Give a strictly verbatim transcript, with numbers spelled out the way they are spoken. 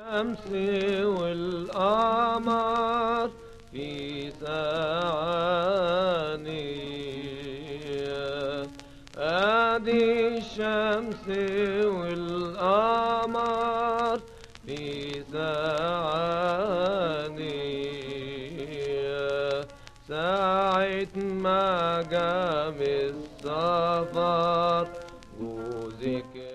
الشمس والقمر في ثواني، ادي الشمس والقمر في ثواني، ساعة ما قام السفر وذكر